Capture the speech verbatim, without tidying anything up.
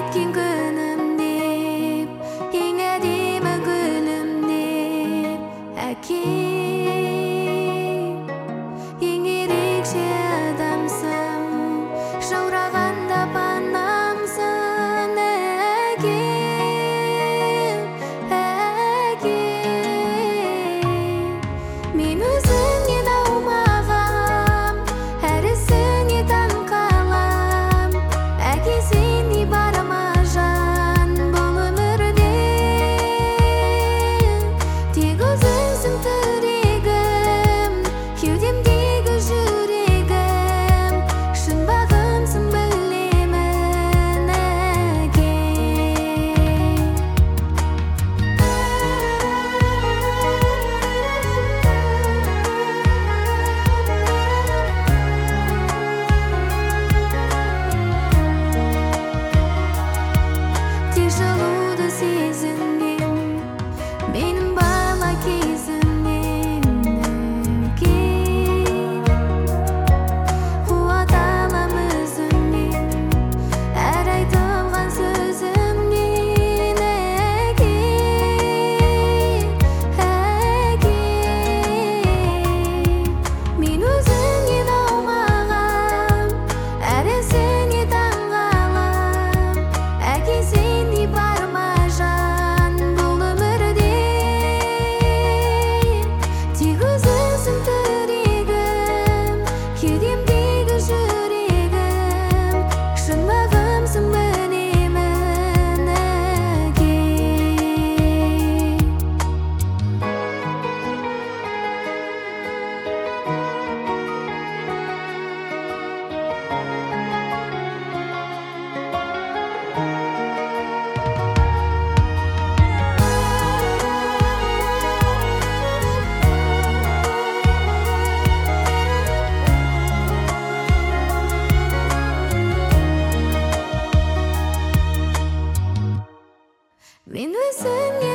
etkin günüm deyip, en edime gülüm deyip, Akim, en erikşe adamsın, şauraganda panamsın, Akim, Akim. Men özüne daumagam, herissini tan kalam, Aki seni baramajan bol ömürde. Tek özünsün türegim, kewdemdegi yüregim, şın bagımsın bilemin, Aki. Тяжелода сезінем, менің бала кезімнен, Әке. Қуат алам өзіңнен, әр айтылған сөзімнен, Әке, Әке. Мен өзіңнен аумағам, әрісіне таңғалам, Әке сені бармажан бұл өмірде. Тек өзіңсің тірегім, кеудемдегі жүрегім, шын бағымсың білемін, Әке. Мен өзіңе